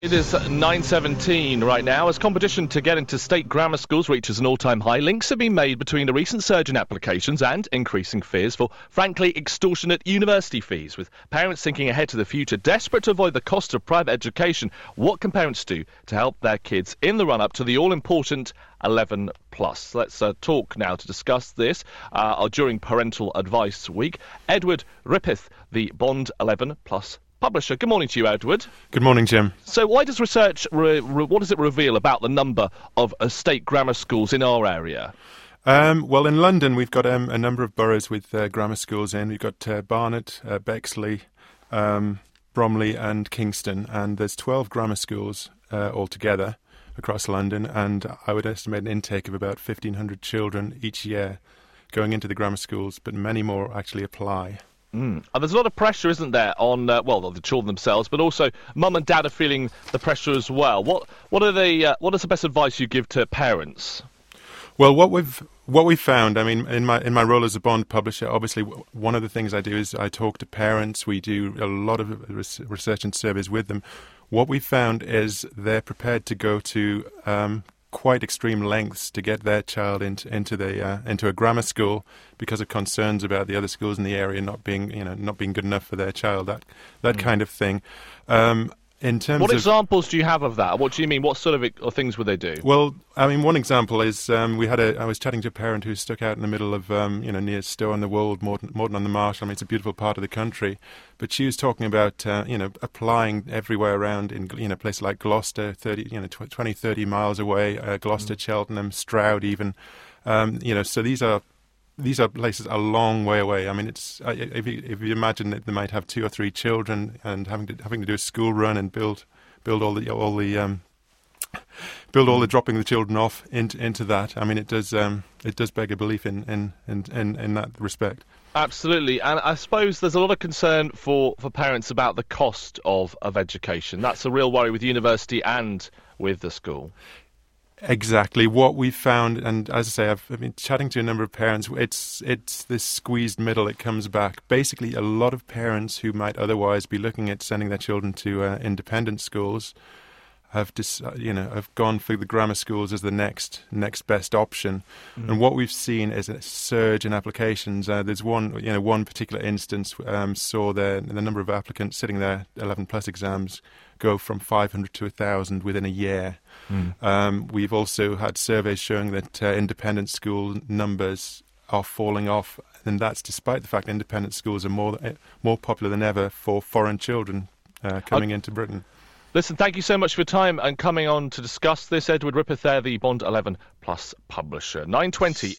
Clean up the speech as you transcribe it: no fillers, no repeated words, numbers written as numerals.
It is 9:17 right now. As competition to get into state grammar schools reaches an all-time high, links have been made between a recent surge in applications and increasing fears for, frankly, extortionate university fees, with parents thinking ahead to the future, desperate to avoid the cost of private education. What can parents do to help their kids in the run-up to the all-important 11 plus? Let's talk now to discuss this during Parental Advice Week. Edward Rippeth, the Bond 11 plus publisher. Good morning to you, Edward. Good morning, Jim. So why does research, what does it reveal about the number of state grammar schools in our area? Well, in London, we've got a number of boroughs with grammar schools in. We've got Barnet, Bexley, Bromley and Kingston, and there's 12 grammar schools altogether across London, and I would estimate an intake of about 1,500 children each year going into the grammar schools, but many more actually apply. And there's a lot of pressure, isn't there, on the children themselves, but also mum and dad are feeling the pressure as well. What is the best advice you give to parents? Well, what we've found, I mean, in my role as a Bond publisher, obviously one of the things I do is I talk to parents. We do a lot of research and surveys with them. What we found is they're prepared to go to quite extreme lengths to get their child into a grammar school because of concerns about the other schools in the area not being good enough for their child. That kind of thing. In terms what of examples do you have of that? What do you mean? What sort of things would they do? Well, I mean, one example is I was chatting to a parent who stuck out in the middle of near Stow-on-the-Wold, Morton-on-the-Marsh. I mean, it's a beautiful part of the country, but she was talking about applying everywhere around in places like Gloucester, 20, 30 miles away, Gloucester, Cheltenham, Stroud, even. So these are places a long way away. I mean, it's if you imagine that they might have 2 or 3 children and having to do a school run and build all the dropping the children off into that. I mean, it does beg a belief in that respect. Absolutely, and I suppose there's a lot of concern for parents about the cost of education. That's a real worry with university and with the school. Exactly. What we've found, and as I say, I've been chatting to a number of parents, it's this squeezed middle that comes back. Basically, a lot of parents who might otherwise be looking at sending their children to independent schools have gone for the grammar schools as the next best option. And what we've seen is a surge in applications. There's one particular instance saw the number of applicants sitting their 11 plus exams go from 500 to 1,000 within a year. We've also had surveys showing that independent school numbers are falling off, and that's despite the fact independent schools are more popular than ever for foreign children coming into Britain. Listen, thank you so much for your time and coming on to discuss this. Edward Rippeth there, the Bond 11 Plus publisher. 9:20.